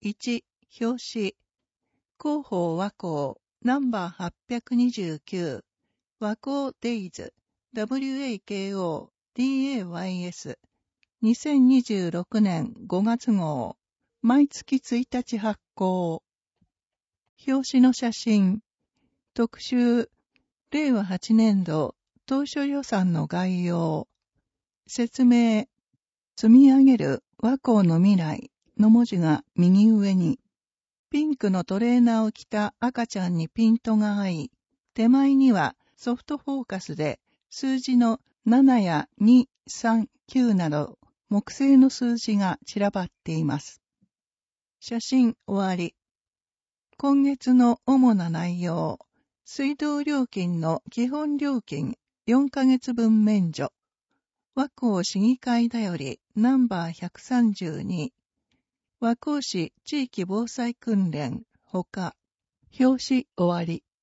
1、表紙。広報和光、ナンバー829、和光デイズ、WAKO、DAYS、2026年5月号、毎月1日発行。表紙の写真。特集、令和8年度、当初予算の概要。説明、積み上げる和光の未来の文字が右上に。ピンクのトレーナーを着た赤ちゃんにピントが合い、手前にはソフトフォーカスで数字の7や2、3、9など木製の数字が散らばっています。写真終わり。今月の主な内容。水道料金の基本料金4ヶ月分免除。和光市議会だよりナンバー132。和光市地域防災訓練ほか。表紙終わり。